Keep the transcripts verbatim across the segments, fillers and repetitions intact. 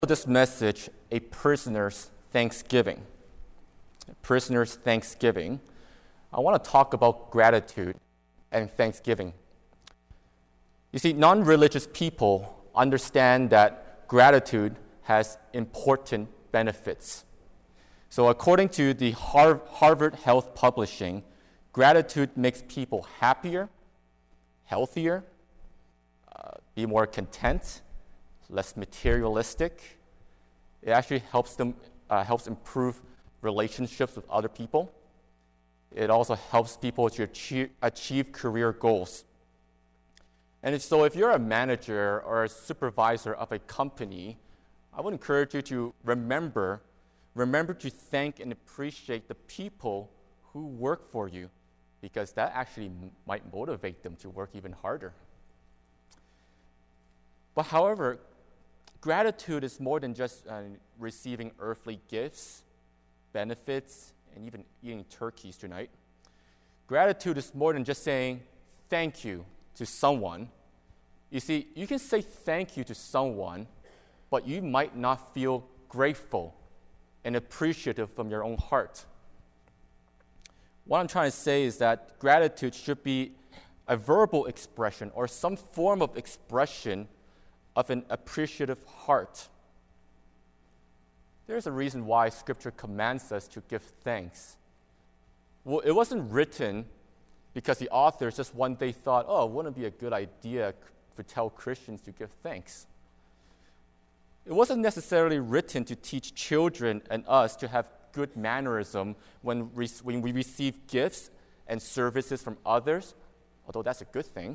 This message, a prisoner's thanksgiving. A prisoner's thanksgiving. I want to talk about gratitude and thanksgiving. You see, non-religious people understand that gratitude has important benefits. So according to the Harvard Health Publishing, gratitude makes people happier, healthier, uh, be more content, less materialistic. It actually helps them uh, helps improve relationships with other people. It also helps people to achieve, achieve career goals. And if, so if you're a manager or a supervisor of a company, I would encourage you to remember, remember to thank and appreciate the people who work for you, because that actually m- might motivate them to work even harder. But however, gratitude is more than just uh, receiving earthly gifts, benefits, and even eating turkeys tonight. Gratitude is more than just saying thank you to someone. You see, you can say thank you to someone, but you might not feel grateful and appreciative from your own heart. What I'm trying to say is that gratitude should be a verbal expression or some form of expression of an appreciative heart. There's a reason why Scripture commands us to give thanks. Well, it wasn't written because the authors just one day thought, oh, wouldn't it be a good idea to tell Christians to give thanks? It wasn't necessarily written to teach children and us to have good mannerism when, re- when we receive gifts and services from others, although that's a good thing.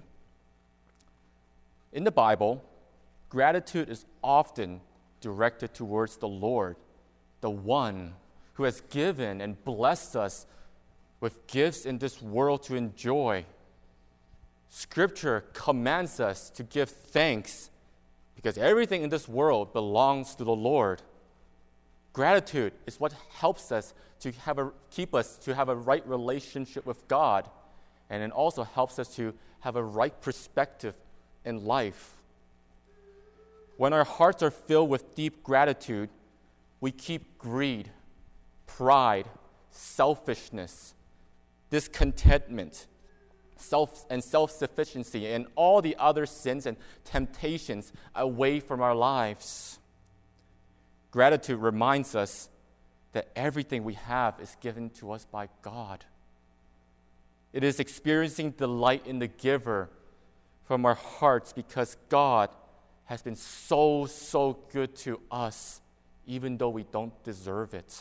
In the Bible, gratitude is often directed towards the Lord, the one who has given and blessed us with gifts in this world to enjoy. Scripture commands us to give thanks because everything in this world belongs to the Lord. Gratitude is what helps us to have a, keep us to have a right relationship with God, and it also helps us to have a right perspective in life. When our hearts are filled with deep gratitude, we keep greed, pride, selfishness, discontentment, self and self-sufficiency, and all the other sins and temptations away from our lives. Gratitude reminds us that everything we have is given to us by God. It is experiencing delight in the giver from our hearts because God has been so, so good to us, even though we don't deserve it.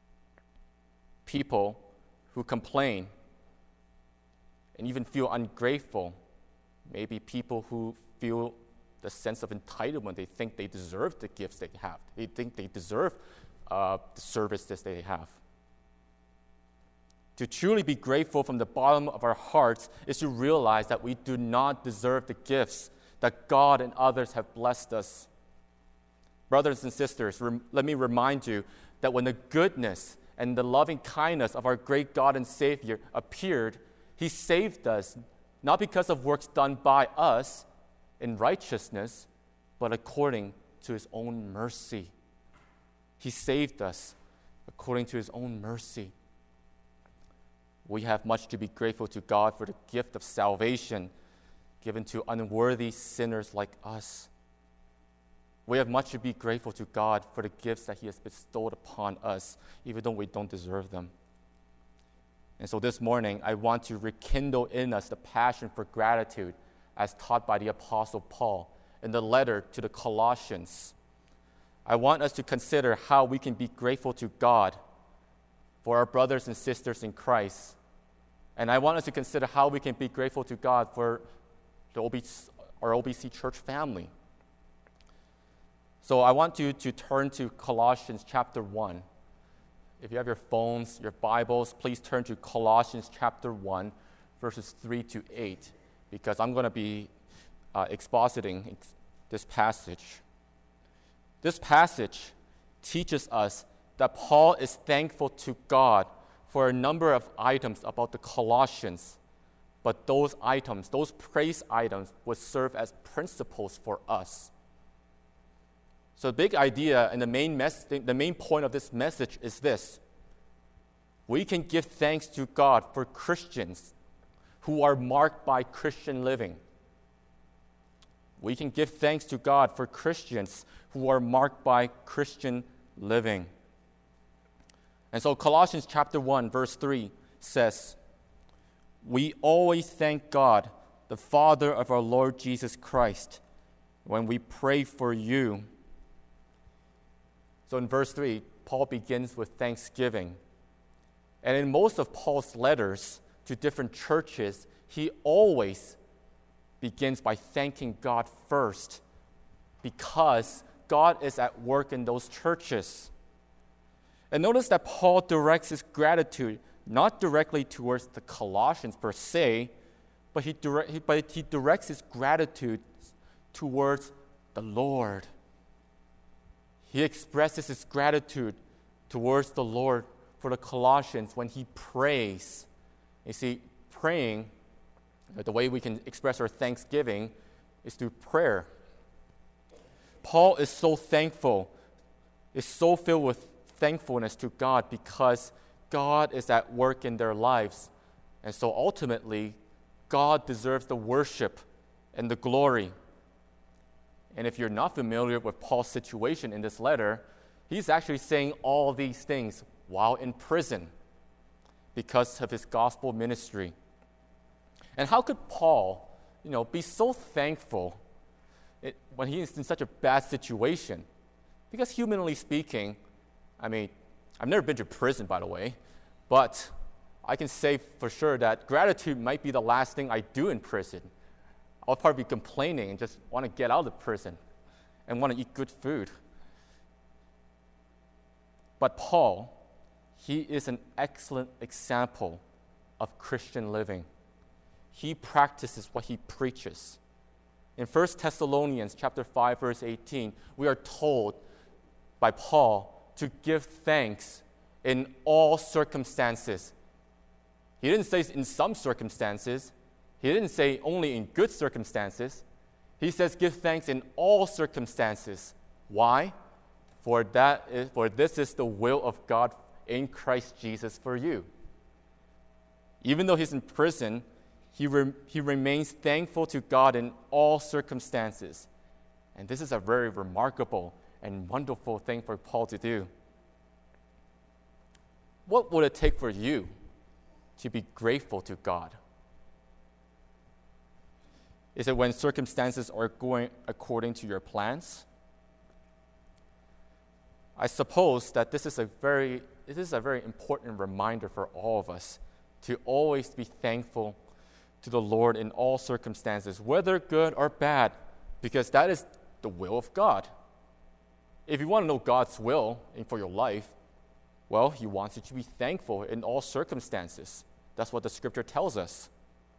People who complain and even feel ungrateful, maybe people who feel the sense of entitlement, they think they deserve the gifts they have. They think they deserve uh, the services they have. To truly be grateful from the bottom of our hearts is to realize that we do not deserve the gifts that God and others have blessed us. Brothers and sisters, rem- let me remind you that when the goodness and the loving kindness of our great God and Savior appeared, He saved us, not because of works done by us in righteousness, but according to His own mercy. He saved us according to His own mercy. We have much to be grateful to God for the gift of salvation given to unworthy sinners like us. We have much to be grateful to God for the gifts that He has bestowed upon us, even though we don't deserve them. And so this morning, I want to rekindle in us the passion for gratitude as taught by the Apostle Paul in the letter to the Colossians. I want us to consider how we can be grateful to God for our brothers and sisters in Christ. And I want us to consider how we can be grateful to God for the O B C, our O B C church family. So I want you to turn to Colossians chapter one. If you have your phones, your Bibles, please turn to Colossians chapter one, verses three to eight, because I'm going to be uh, expositing ex- this passage. This passage teaches us that Paul is thankful to God for a number of items about the Colossians, but those items, those praise items, would serve as principles for us. So the big idea and the main, mes- the main point of this message is this. We can give thanks to God for Christians who are marked by Christian living. We can give thanks to God for Christians who are marked by Christian living. And so Colossians chapter one, verse three says, "We always thank God, the Father of our Lord Jesus Christ, when we pray for you." So in verse three, Paul begins with thanksgiving. And in most of Paul's letters to different churches, he always begins by thanking God first because God is at work in those churches. And notice that Paul directs his gratitude not directly towards the Colossians per se, but he, direct, but he directs his gratitude towards the Lord. He expresses his gratitude towards the Lord for the Colossians when he prays. You see, praying, the way we can express our thanksgiving is through prayer. Paul is so thankful, is so filled with thankfulness to God because God is at work in their lives. And so ultimately, God deserves the worship and the glory. And if you're not familiar with Paul's situation in this letter, he's actually saying all these things while in prison because of his gospel ministry. And how could Paul, you know, be so thankful it, when he is in such a bad situation? Because humanly speaking, I mean, I've never been to prison, by the way, but I can say for sure that gratitude might be the last thing I do in prison. I'll probably be complaining and just want to get out of prison and want to eat good food. But Paul, he is an excellent example of Christian living. He practices what he preaches. In First Thessalonians chapter five, verse eighteen, we are told by Paul to give thanks in all circumstances. He didn't say in some circumstances. He didn't say only in good circumstances. He says give thanks in all circumstances. Why? For that is, for this is the will of God in Christ Jesus for you. Even though he's in prison, he, re, he remains thankful to God in all circumstances. And this is a very remarkable and wonderful thing for Paul to do. What would it take for you to be grateful to God? Is it when circumstances are going according to your plans? I suppose that this is a very this is a very important reminder for all of us to always be thankful to the Lord in all circumstances, whether good or bad, because that is the will of God. If you want to know God's will for your life, well, He wants you to be thankful in all circumstances. That's what the Scripture tells us.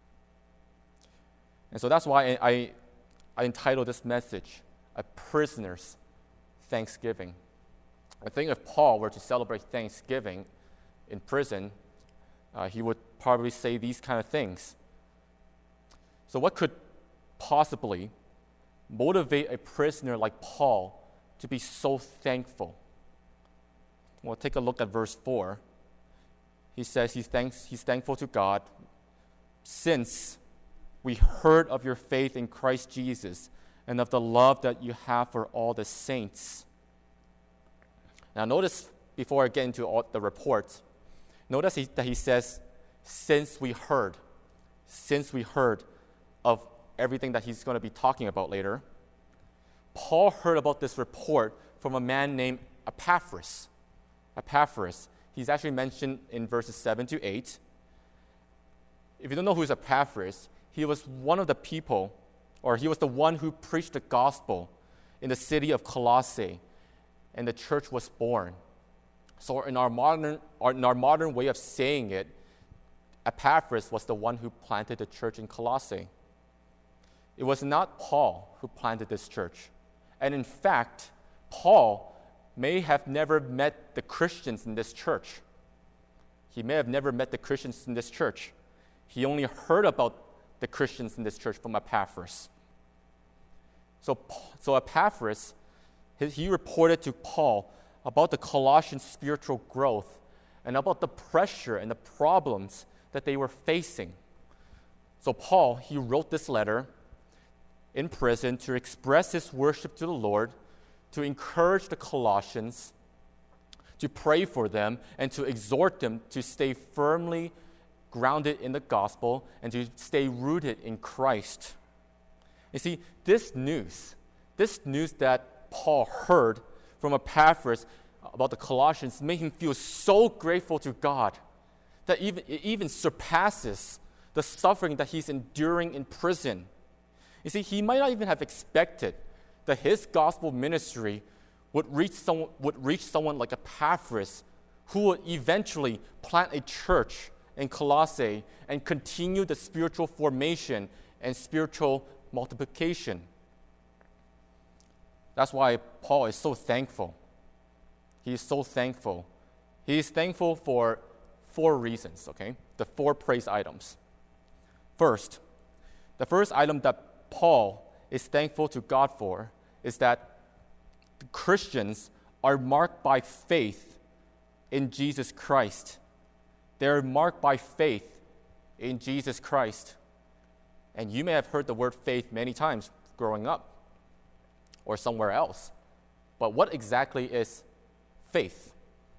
And so that's why I, I, I entitled this message, A Prisoner's Thanksgiving. I think if Paul were to celebrate Thanksgiving in prison, uh, he would probably say these kind of things. So what could possibly motivate a prisoner like Paul to be so thankful? Well, take a look at verse four. He says he thanks, he's thankful to God since we heard of your faith in Christ Jesus and of the love that you have for all the saints. Now notice, before I get into all the reports, notice he, that he says, since we heard, since we heard of everything that he's going to be talking about later. Paul heard about this report from a man named Epaphras. Epaphras. He's actually mentioned in verses seven to eight. If you don't know who's Epaphras, he was one of the people, or he was the one who preached the gospel in the city of Colossae, and the church was born. So in our modern, in our modern way of saying it, Epaphras was the one who planted the church in Colossae. It was not Paul who planted this church. And in fact, Paul may have never met the Christians in this church. He may have never met the Christians in this church. He only heard about the Christians in this church from Epaphras. So, so Epaphras he, he reported to Paul about the Colossians' spiritual growth and about the pressure and the problems that they were facing. So Paul, he wrote this letter in prison to express his worship to the Lord, to encourage the Colossians, to pray for them, and to exhort them to stay firmly grounded in the gospel and to stay rooted in Christ. You see, this news, this news that Paul heard from Epaphras about the Colossians made him feel so grateful to God that even, it even surpasses the suffering that he's enduring in prison. You see, he might not even have expected that his gospel ministry would reach someone, would reach someone like Epaphras, who would eventually plant a church in Colossae and continue the spiritual formation and spiritual multiplication. That's why Paul is so thankful. He is so thankful. He is thankful for four reasons, okay? The four praise items. First, the first item that Paul is thankful to God for is that the Christians are marked by faith in Jesus Christ. They are marked by faith in Jesus Christ. And you may have heard the word faith many times growing up or somewhere else. But what exactly is faith?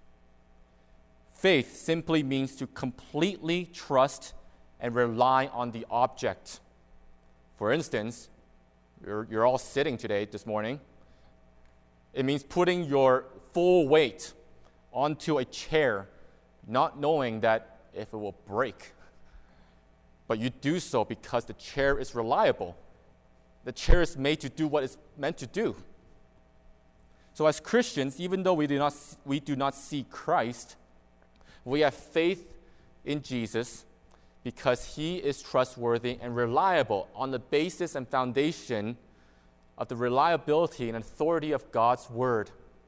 Faith simply means to completely trust and rely on the object. For instance, you're, you're all sitting today, this morning. It means putting your full weight onto a chair, not knowing that if it will break. But you do so because the chair is reliable. The chair is made to do what it's meant to do. So as Christians, even though we do not, we do not see Christ, we have faith in Jesus because he is trustworthy and reliable on the basis and foundation of the reliability and authority of God's word.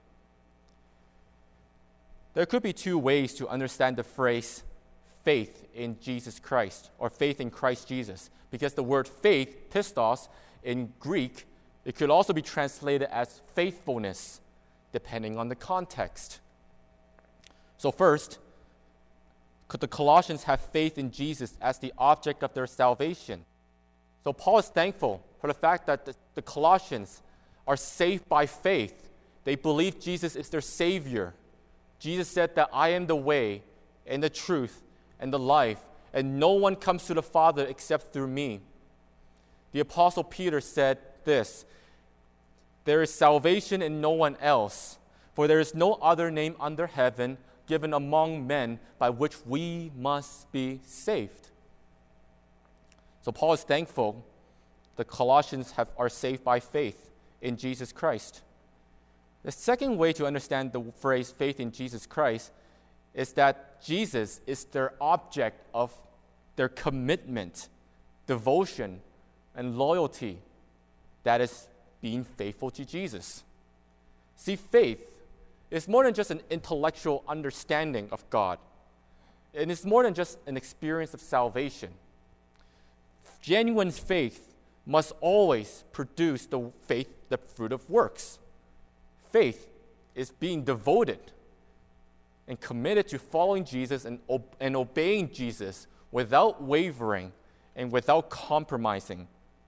There could be two ways to understand the phrase faith in Jesus Christ or faith in Christ Jesus, because the word faith, pistos, in Greek, it could also be translated as faithfulness, depending on the context. So first, could the Colossians have faith in Jesus as the object of their salvation? So Paul is thankful for the fact that the, the Colossians are saved by faith. They believe Jesus is their Savior. Jesus said that I am the way and the truth and the life, and no one comes to the Father except through me. The Apostle Peter said this, there is salvation in no one else, for there is no other name under heaven given among men by which we must be saved. So Paul is thankful the Colossians have, are saved by faith in Jesus Christ. The second way to understand the phrase faith in Jesus Christ is that Jesus is their object of their commitment, devotion, and loyalty. That is being faithful to Jesus. See, faith is more than just an intellectual understanding of God. It is more than just an experience of salvation. Genuine faith must always produce the faith, the fruit of works. Faith is being devoted and committed to following Jesus and, and obeying Jesus without wavering and without compromising.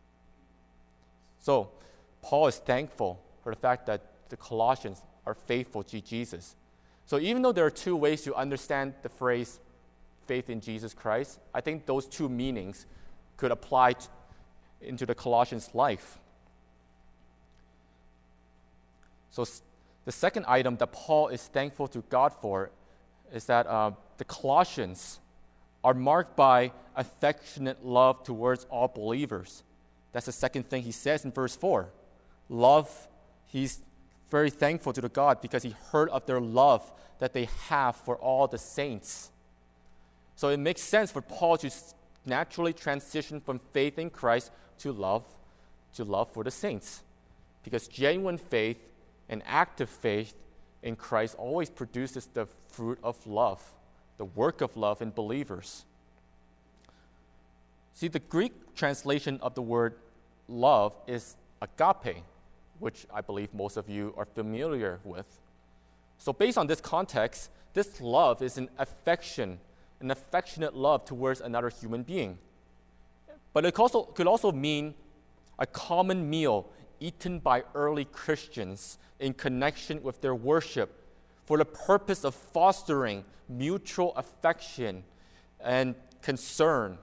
So, Paul is thankful for the fact that the Colossians are faithful to Jesus. So even though there are two ways to understand the phrase faith in Jesus Christ, I think those two meanings could apply to, into the Colossians' life. So the second item that Paul is thankful to God for is that uh, the Colossians are marked by affectionate love towards all believers. That's the second thing he says in verse four. Love, he's very thankful to the God because he heard of their love that they have for all the saints. So it makes sense for Paul to naturally transition from faith in Christ to love, to love for the saints. Because genuine faith and active faith in Christ always produces the fruit of love, the work of love in believers. See, the Greek translation of the word love is agape. which I believe most of you are familiar with. So based on this context, this love is an affection, an affectionate love towards another human being. But it also, could also mean a common meal eaten by early Christians in connection with their worship for the purpose of fostering mutual affection and concern.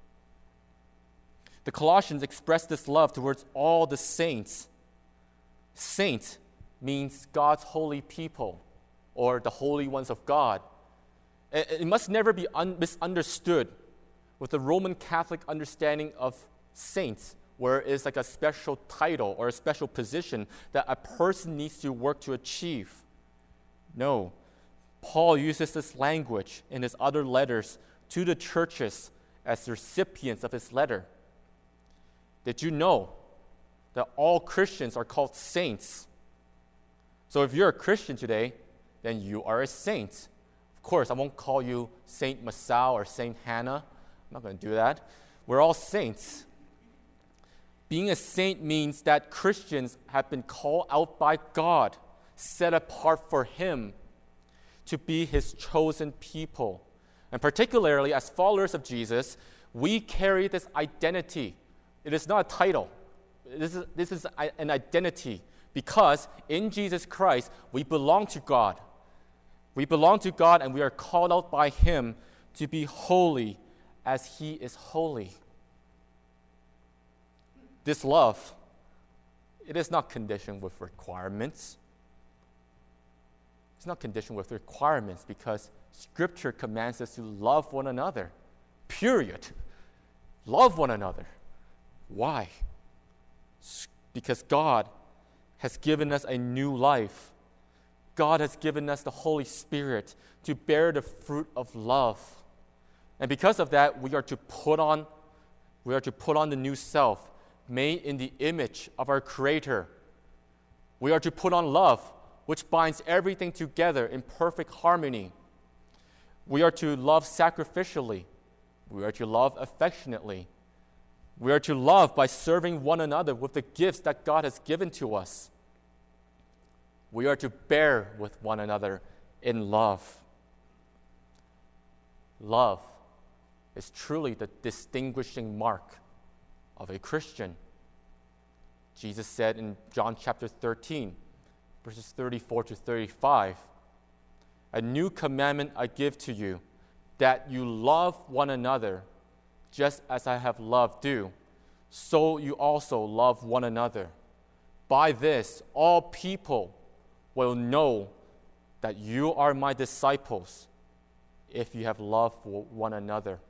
The Colossians express this love towards all the saints. Saint means God's holy people, or the holy ones of God. It must never be un- misunderstood with the Roman Catholic understanding of saints, where it's like a special title or a special position that a person needs to work to achieve. No, Paul uses this language in his other letters to the churches as recipients of his letter. Did you know that all Christians are called saints? So if you're a Christian today, then you are a saint. Of course, I won't call you Saint Masao or Saint Hannah. I'm not going to do that. We're all saints. Being a saint means that Christians have been called out by God, set apart for Him, to be His chosen people. And particularly as followers of Jesus, we carry this identity. It is not a title. This is, this is an identity because in Jesus Christ, we belong to God. We belong to God and we are called out by Him to be holy as He is holy. This love, it is not conditioned with requirements. It's not conditioned with requirements because Scripture commands us to love one another. Period. Love one another. Why? Because God has given us a new life. God has given us the Holy Spirit to bear the fruit of love. And because of that, we are to put on, we are to put on the new self, made in the image of our Creator. We are to put on love, which binds everything together in perfect harmony. We are to love sacrificially. We are to love affectionately. We are to love by serving one another with the gifts that God has given to us. We are to bear with one another in love. Love is truly the distinguishing mark of a Christian. Jesus said in John chapter thirteen, verses thirty-four to thirty-five, "A new commandment I give to you, that you love one another, just as I have loved you, so you also love one another. By this, all people will know that you are my disciples, if you have love for one another."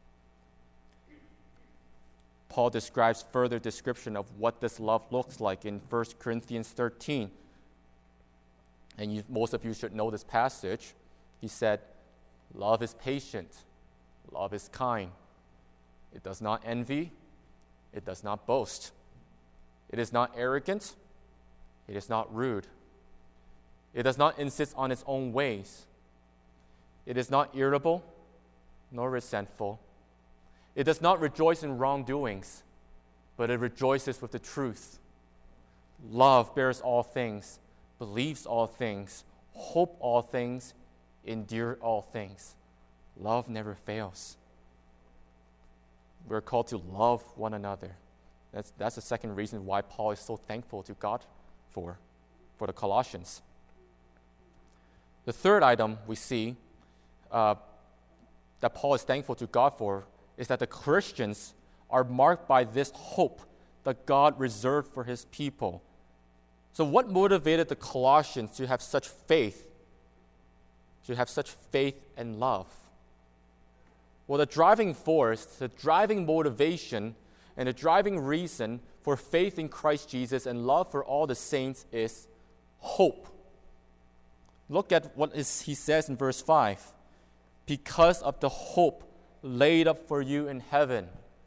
Paul describes further description of what this love looks like in First Corinthians thirteen. And you, most of you should know this passage. He said, "Love is patient. Love is kind. It does not envy. It does not boast. It is not arrogant. It is not rude. It does not insist on its own ways. It is not irritable, nor resentful. It does not rejoice in wrongdoings, but it rejoices with the truth. Love bears all things, believes all things, hopes all things, endures all things." Love never fails. We're called to love one another. That's, that's the second reason why Paul is so thankful to God for, for the Colossians. The third item we see uh, that Paul is thankful to God for is that the Christians are marked by this hope that God reserved for His people. So what motivated the Colossians to have such faith, to have such faith and love? Well, the driving force, the driving motivation, and the driving reason for faith in Christ Jesus and love for all the saints is hope. Look at what is, he says in verse five. "Because of the hope laid up for you in heaven."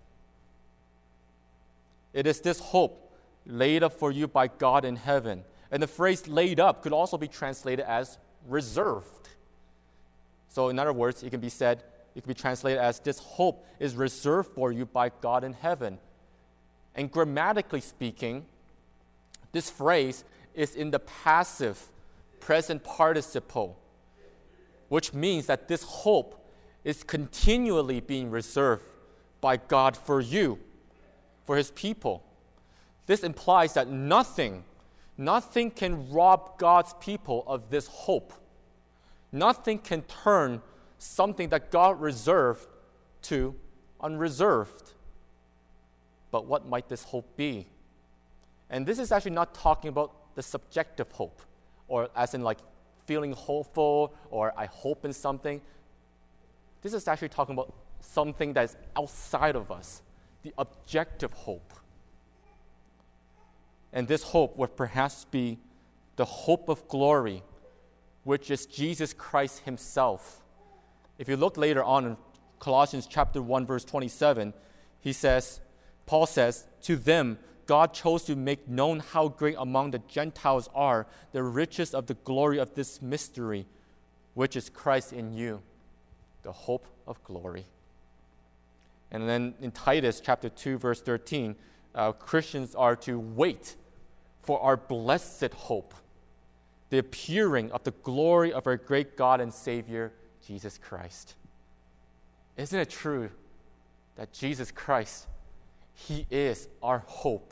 It is this hope laid up for you by God in heaven. And the phrase "laid up" could also be translated as reserved. So in other words, it can be said, it can be translated as this hope is reserved for you by God in heaven. And grammatically speaking, This phrase is in the passive present participle, which means that this hope is continually being reserved by God for you, for His people. This implies that nothing, nothing can rob God's people of this hope. Nothing can turn something that God reserved to unreserved. But what might this hope be? And this is actually not talking about the subjective hope, or as in like feeling hopeful, or I hope in something. This is actually talking about something that is outside of us, the objective hope. And this hope would perhaps be the hope of glory, which is Jesus Christ Himself. If you look later on in Colossians chapter one, verse twenty-seven, he says, Paul says, to them God chose to make known how great among the Gentiles are the riches of the glory of this mystery, which is Christ in you, the hope of glory. And then in Titus chapter two, verse thirteen, uh, Christians are to wait for our blessed hope, the appearing of the glory of our great God and Savior, Jesus Christ. Isn't it true that Jesus Christ, He is our hope.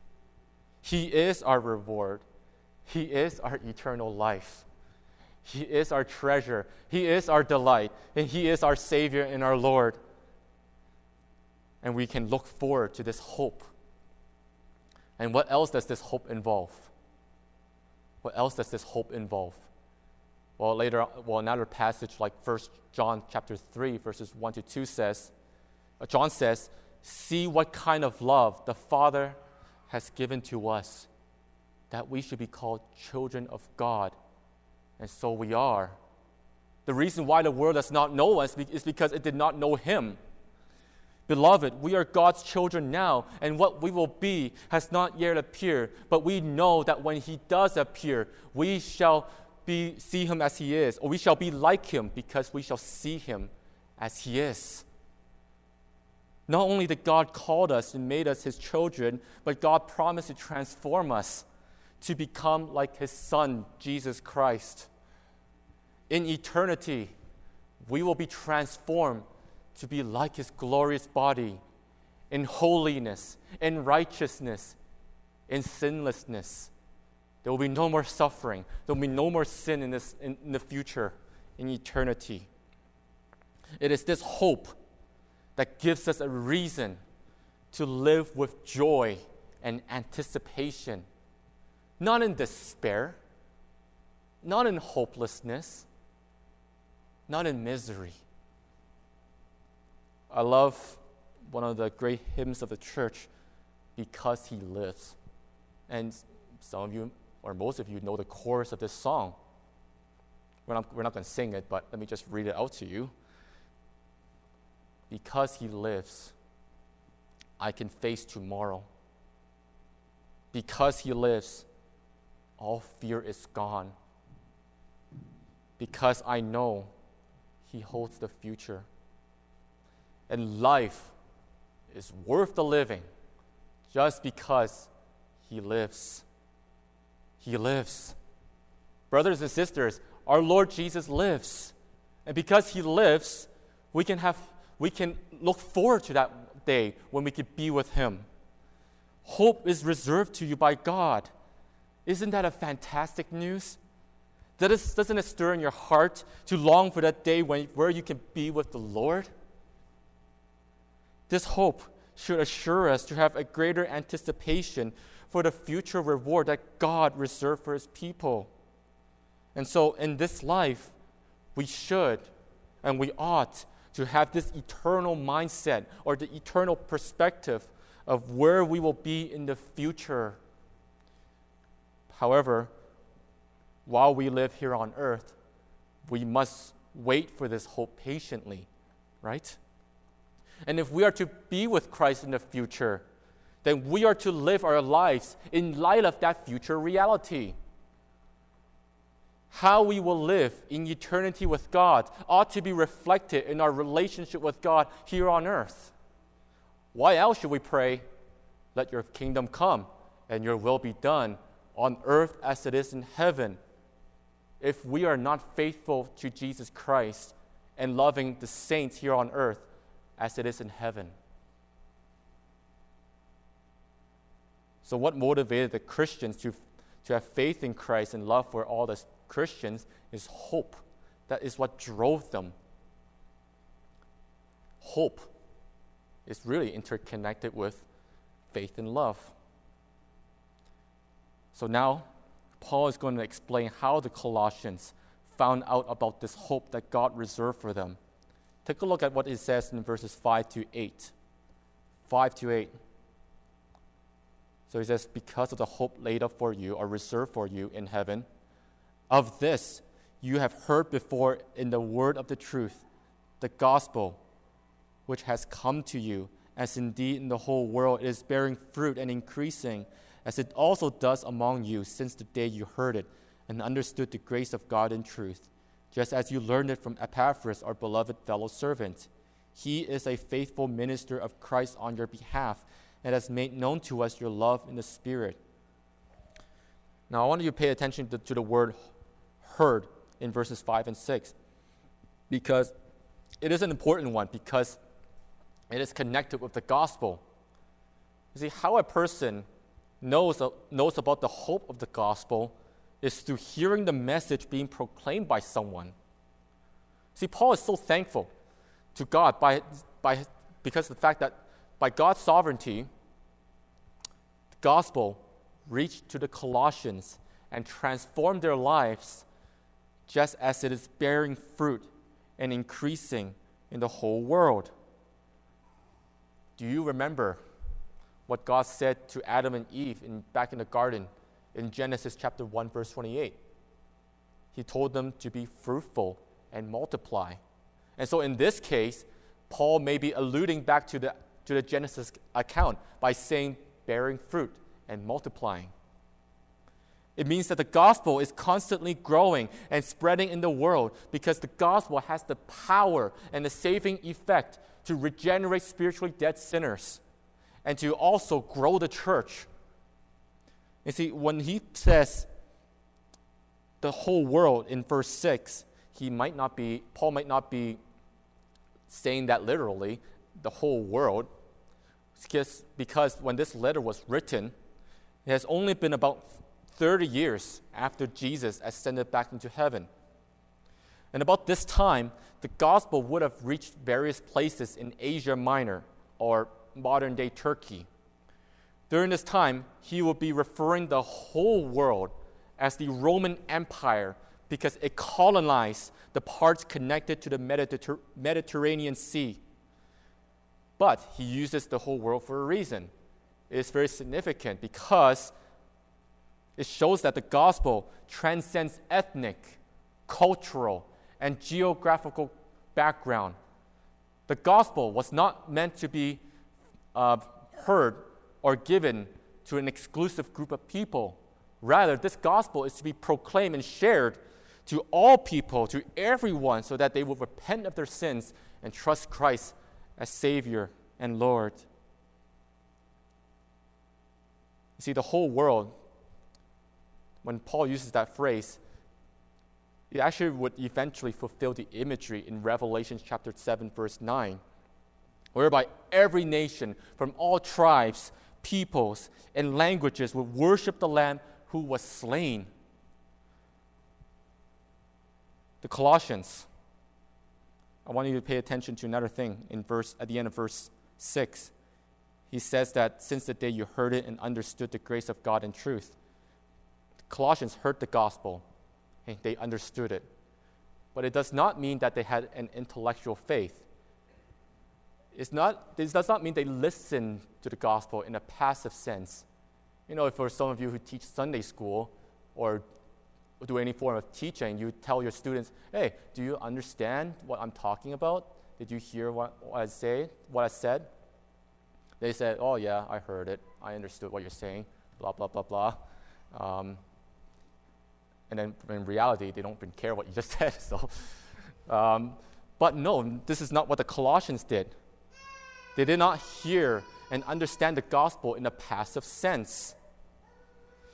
He is our reward. He is our eternal life. He is our treasure. He is our delight. And He is our Savior and our Lord. And we can look forward to this hope. And what else does this hope involve? What else does this hope involve? Well, later, well, another passage like First John chapter three, verses one to two says, John says, see what kind of love the Father has given to us, that we should be called children of God. And so we are. The reason why the world does not know us is because it did not know Him. Beloved, we are God's children now, and what we will be has not yet appeared. But we know that when He does appear, we shall be, see Him as He is, or we shall be like Him because we shall see Him as He is. Not only did God call us and made us His children, but God promised to transform us to become like His Son, Jesus Christ. In eternity, we will be transformed to be like His glorious body in holiness, in righteousness, in sinlessness. There will be no more suffering. There will be no more sin in, this, in, in the future, in eternity. It is this hope that gives us a reason to live with joy and anticipation, not in despair, not in hopelessness, not in misery. I love one of the great hymns of the church, Because He Lives. And some of you, or most of you, know the chorus of this song. We're not, we're not going to sing it, but let me just read it out to you. Because He lives, I can face tomorrow. Because He lives, all fear is gone. Because I know He holds the future. And life is worth the living just because He lives. He lives. Brothers and sisters, our Lord Jesus lives. And because He lives, we can have we can look forward to that day when we could be with Him. Hope is reserved to you by God. Isn't that a fantastic news? Doesn't it stir in your heart to long for that day when, where you can be with the Lord? This hope should assure us to have a greater anticipation for the future reward that God reserved for His people. And so in this life, we should and we ought to have this eternal mindset or the eternal perspective of where we will be in the future. However, while we live here on earth, we must wait for this hope patiently, right? And if we are to be with Christ in the future, then we are to live our lives in light of that future reality. How we will live in eternity with God ought to be reflected in our relationship with God here on earth. Why else should we pray, let your kingdom come and your will be done on earth as it is in heaven if we are not faithful to Jesus Christ and loving the saints here on earth as it is in heaven. So what motivated the Christians to, to have faith in Christ and love for all the Christians is hope. That is what drove them. Hope is really interconnected with faith and love. So now, Paul is going to explain how the Colossians found out about this hope that God reserved for them. Take a look at what it says in verses five to eight. five to eight. So he says, because of the hope laid up for you or reserved for you in heaven, of this you have heard before in the word of the truth, the gospel, which has come to you, as indeed in the whole world it is bearing fruit and increasing, as it also does among you since the day you heard it and understood the grace of God in truth, just as you learned it from Epaphras, our beloved fellow servant. He is a faithful minister of Christ on your behalf, and has made known to us your love in the Spirit. Now, I want you to pay attention to, to the word heard in verses five and six, because it is an important one, because it is connected with the gospel. You see, how a person knows, uh, knows about the hope of the gospel is through hearing the message being proclaimed by someone. See, Paul is so thankful to God by, by, because of the fact that by God's sovereignty, the gospel reached to the Colossians and transformed their lives just as it is bearing fruit and increasing in the whole world. Do you remember what God said to Adam and Eve in, back in the garden in Genesis chapter one, verse twenty-eight? He told them to be fruitful and multiply. And so in this case, Paul may be alluding back to the to the Genesis account by saying bearing fruit and multiplying. It means that the gospel is constantly growing and spreading in the world because the gospel has the power and the saving effect to regenerate spiritually dead sinners and to also grow the church. You see, when he says the whole world in verse six, he might not be, Paul might not be saying that literally, the whole world, because, because when this letter was written, it has only been about thirty years after Jesus ascended back into heaven. And about this time, the gospel would have reached various places in Asia Minor, or modern-day Turkey. During this time, he will be referring the whole world as the Roman Empire because it colonized the parts connected to the Mediter- Mediterranean Sea. But he uses the whole world for a reason. It is very significant because it shows that the gospel transcends ethnic, cultural, and geographical background. The gospel was not meant to be uh, heard or given to an exclusive group of people. Rather, this gospel is to be proclaimed and shared to all people, to everyone, so that they will repent of their sins and trust Christ as Savior and Lord. You see, the whole world, when Paul uses that phrase, it actually would eventually fulfill the imagery in Revelation chapter seven, verse nine, whereby every nation from all tribes, peoples, and languages would worship the Lamb who was slain. The Colossians, I want you to pay attention to another thing in verse at the end of verse six. He says that since the day you heard it and understood the grace of God in truth, the Colossians heard the gospel and they understood it. But it does not mean that they had an intellectual faith. It's not, this does not mean they listened to the gospel in a passive sense. You know, for some of you who teach Sunday school or do any form of teaching, you tell your students, hey, do you understand what I'm talking about? Did you hear what, what I say, what I said? They said, oh yeah, I heard it. I understood what you're saying, blah, blah, blah, blah. Um, and then in reality, they don't even care what you just said. So, um, but no, this is not what the Colossians did. They did not hear and understand the gospel in a passive sense.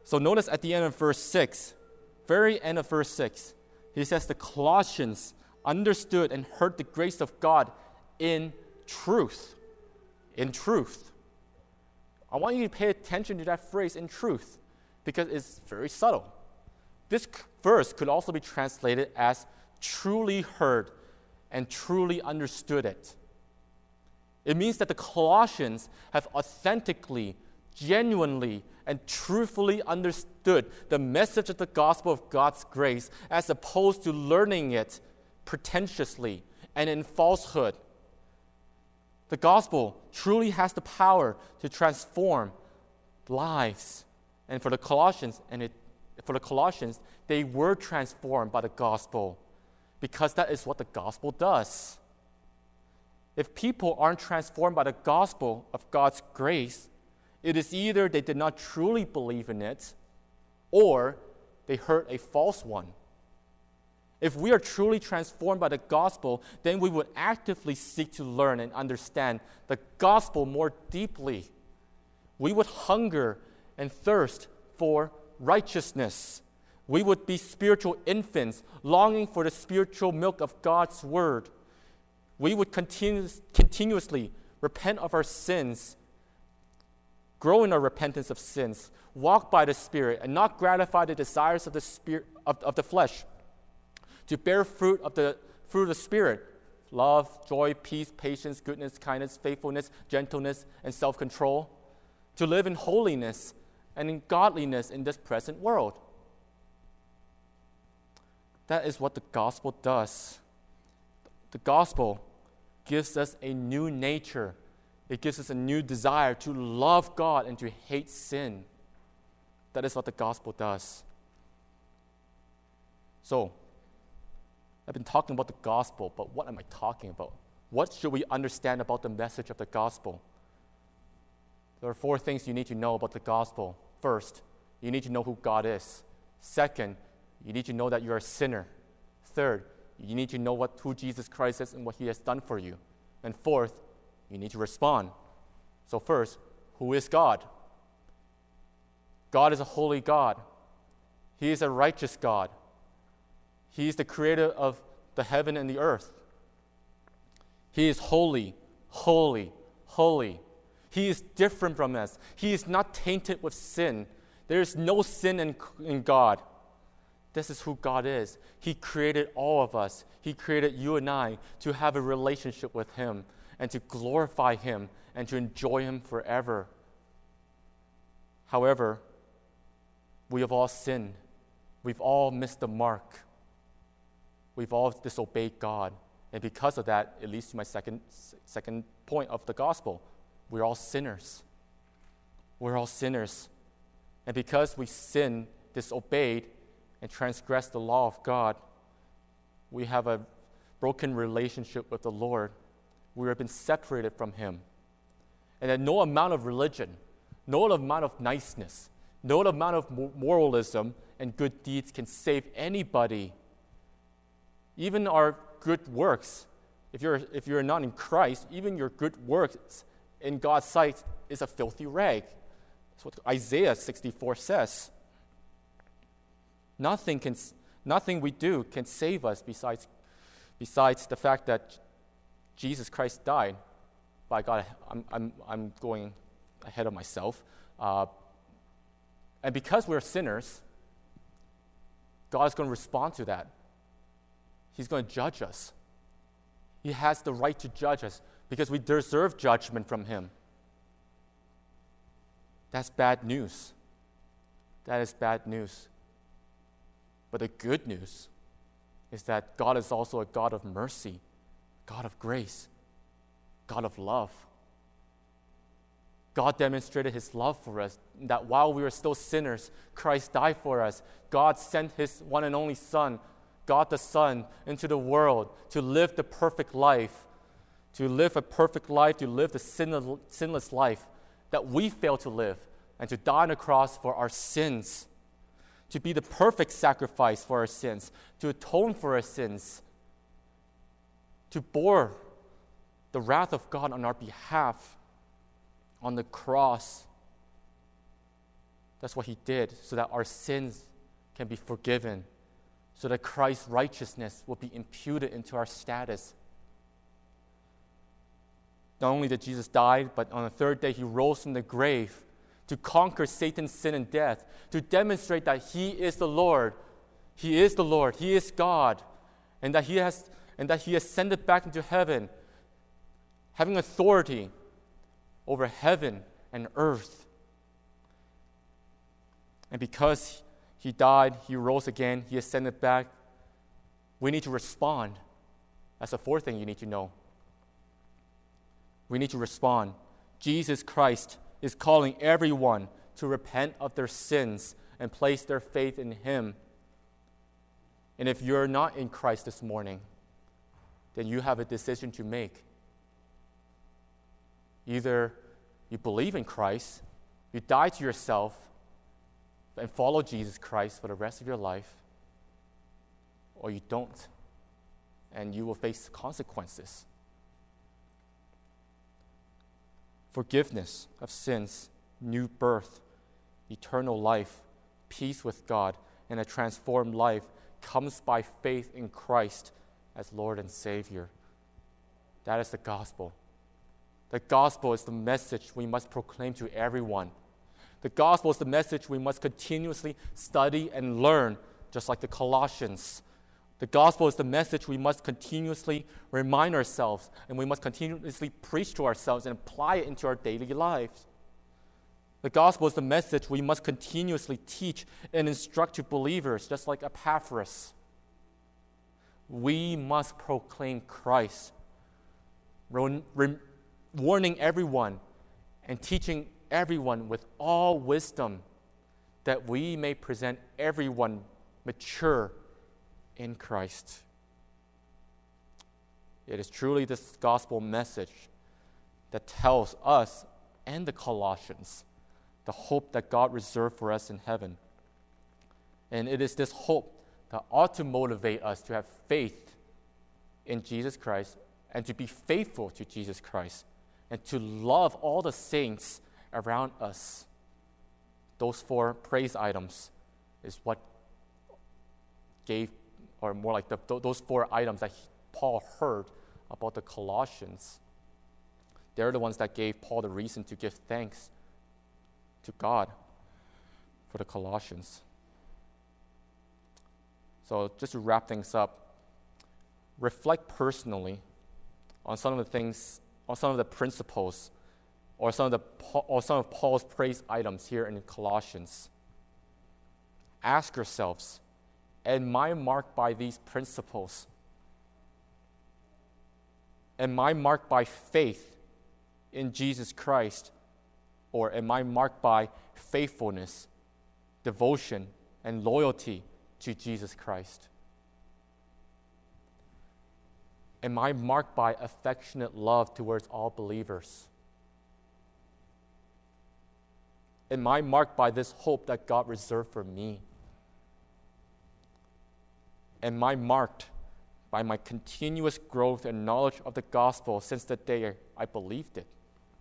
So notice at the end of verse six, very end of verse six, he says the Colossians understood and heard the grace of God in truth. In truth. I want you to pay attention to that phrase, in truth, because it's very subtle. This verse could also be translated as truly heard and truly understood it. It means that the Colossians have authentically, genuinely, and truthfully understood the message of the gospel of God's grace as opposed to learning it pretentiously and in falsehood. The gospel truly has the power to transform lives. And for the Colossians, and it, for the Colossians, they were transformed by the gospel because that is what the gospel does. If people aren't transformed by the gospel of God's grace, it is either they did not truly believe in it or they heard a false one. If we are truly transformed by the gospel, then we would actively seek to learn and understand the gospel more deeply. We would hunger and thirst for righteousness. We would be spiritual infants, longing for the spiritual milk of God's word. We would continue, continuously repent of our sins, grow in our repentance of sins, walk by the Spirit, and not gratify the desires of the spirit of, of the flesh, to bear fruit of the fruit of the Spirit, love, joy, peace, patience, goodness, kindness, faithfulness, gentleness, and self-control, to live in holiness and in godliness in this present world. That is what the gospel does. The gospel gives us a new nature. It gives us a new desire to love God and to hate sin. That is what the gospel does. So, I've been talking about the gospel, but what am I talking about? What should we understand about the message of the gospel? There are four things you need to know about the gospel. First, you need to know who God is. Second, you need to know that you're a sinner. Third, you need to know what, who Jesus Christ is and what he has done for you. And fourth, you need to respond. So first, who is God? God is a holy God. He is a righteous God. He is the creator of the heaven and the earth. He is holy, holy, holy. He is different from us. He is not tainted with sin. There is no sin in, in God. This is who God is. He created all of us. He created you and I to have a relationship with him and to glorify him and to enjoy him forever. However, we have all sinned. We've all missed the mark. We've all disobeyed God. And because of that, it leads to my second, second point of the gospel. We're all sinners. We're all sinners. And because we sinned, disobeyed, and transgressed the law of God, we have a broken relationship with the Lord. We have been separated from him. And that no amount of religion, no amount of niceness, no amount of moralism and good deeds can save anybody. Even our good works, if you're, if you're not in Christ, even your good works in God's sight is a filthy rag. That's what Isaiah sixty-four says. Nothing can, nothing we do can save us besides, besides the fact that Jesus Christ died. By God, I'm, I'm, I'm going ahead of myself. Uh, and because we're sinners, God is going to respond to that. He's going to judge us. He has the right to judge us because we deserve judgment from him. That's bad news. That is bad news. But the good news is that God is also a God of mercy, God of grace, God of love. God demonstrated his love for us, that while we were still sinners, Christ died for us. God sent his one and only Son, God the Son, into the world to live the perfect life, to live a perfect life, to live the sin- sinless life that we fail to live, and to die on the cross for our sins, to be the perfect sacrifice for our sins, to atone for our sins, to bore the wrath of God on our behalf on the cross. That's what he did, so that our sins can be forgiven, so that Christ's righteousness will be imputed into our status. Not only did Jesus die, but on the third day he rose from the grave to conquer Satan's sin and death, to demonstrate that he is the Lord. He is the Lord. He is God. And that he has and that he ascended back into heaven, having authority over heaven and earth. And because he died, he rose again, he ascended back, we need to respond. That's the fourth thing you need to know. We need to respond. Jesus Christ is calling everyone to repent of their sins and place their faith in him. And if you're not in Christ this morning, then you have a decision to make. Either you believe in Christ, you die to yourself, and follow Jesus Christ for the rest of your life, or you don't, and you will face consequences. Forgiveness of sins, new birth, eternal life, peace with God, and a transformed life comes by faith in Christ as Lord and Savior. That is the gospel. The gospel is the message we must proclaim to everyone. The gospel is the message we must continuously study and learn, just like the Colossians. The gospel is the message we must continuously remind ourselves, and we must continuously preach to ourselves and apply it into our daily lives. The gospel is the message we must continuously teach and instruct to believers, just like Epaphras. We must proclaim Christ, warning everyone and teaching everyone with all wisdom, that we may present everyone mature in Christ. It is truly this gospel message that tells us and the Colossians the hope that God reserved for us in heaven. And it is this hope that ought to motivate us to have faith in Jesus Christ and to be faithful to Jesus Christ and to love all the saints around us. Those four praise items is what gave, or more like the, those four items that he, Paul heard about the Colossians. They're the ones that gave Paul the reason to give thanks to God for the Colossians. So just to wrap things up, reflect personally on some of the things, on some of the principles, or some of the or some of Paul's praise items here in Colossians. Ask yourselves, am I marked by these principles? Am I marked by faith in Jesus Christ? Or am I marked by faithfulness, devotion, and loyalty to Jesus Christ? Am I marked by affectionate love towards all believers? Am I marked by this hope that God reserved for me? Am I marked by my continuous growth and knowledge of the gospel since the day I believed it?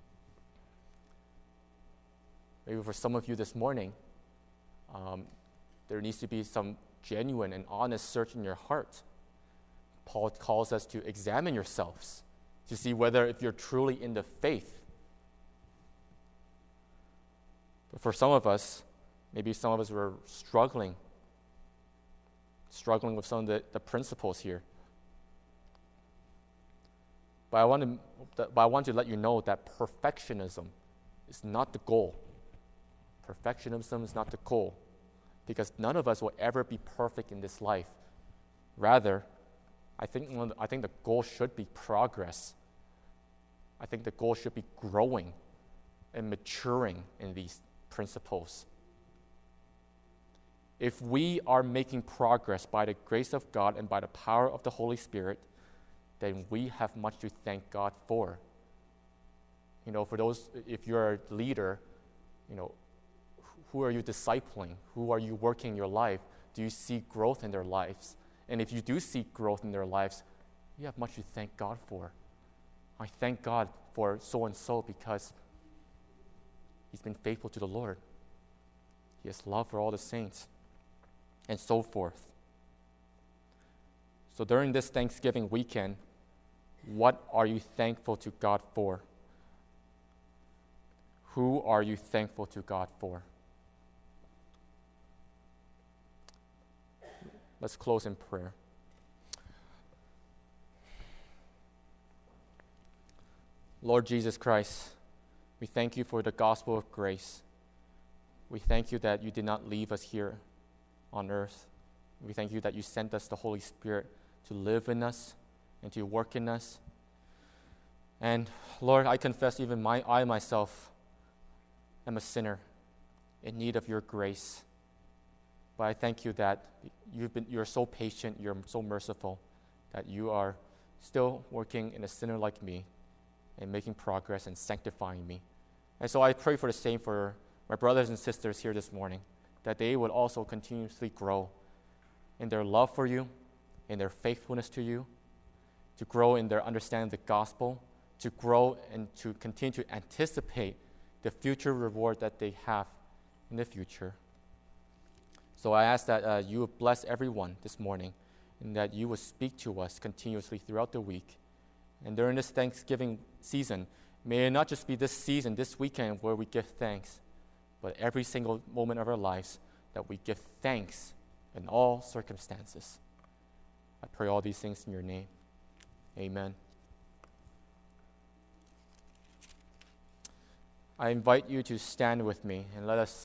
Maybe for some of you this morning, um, there needs to be some genuine and honest search in your heart. Paul calls us to examine yourselves to see whether if you're truly in the faith. But for some of us, maybe some of us were struggling, struggling with some of the, the principles here. But I want to, but I want to let you know that perfectionism is not the goal. Perfectionism is not the goal, because none of us will ever be perfect in this life. Rather, I think I think the goal should be progress. I think the goal should be growing and maturing in these principles. If we are making progress by the grace of God and by the power of the Holy Spirit, then we have much to thank God for. You know, for those, if you're a leader, you know, who are you discipling? Who are you working in your life? Do you see growth in their lives? And if you do see growth in their lives, you have much to thank God for. I thank God for so-and-so because he's been faithful to the Lord. He has love for all the saints, and so forth. So during this Thanksgiving weekend, what are you thankful to God for? Who are you thankful to God for? Let's close in prayer. Lord Jesus Christ, we thank you for the gospel of grace. We thank you that you did not leave us here on earth. We thank you that you sent us the Holy Spirit to live in us and to work in us. And Lord, I confess even my I myself am a sinner in need of your grace. But I thank you that you've been you're so patient, you're so merciful, that you are still working in a sinner like me and making progress and sanctifying me. And so I pray for the same for my brothers and sisters here this morning, that they would also continuously grow in their love for you, in their faithfulness to you, to grow in their understanding of the gospel, to grow and to continue to anticipate the future reward that they have in the future. So I ask that uh, you would bless everyone this morning, and that you would speak to us continuously throughout the week. And during this Thanksgiving season, may it not just be this season, this weekend, where we give thanks, but every single moment of our lives that we give thanks in all circumstances. I pray all these things in your name. Amen. I invite you to stand with me and let us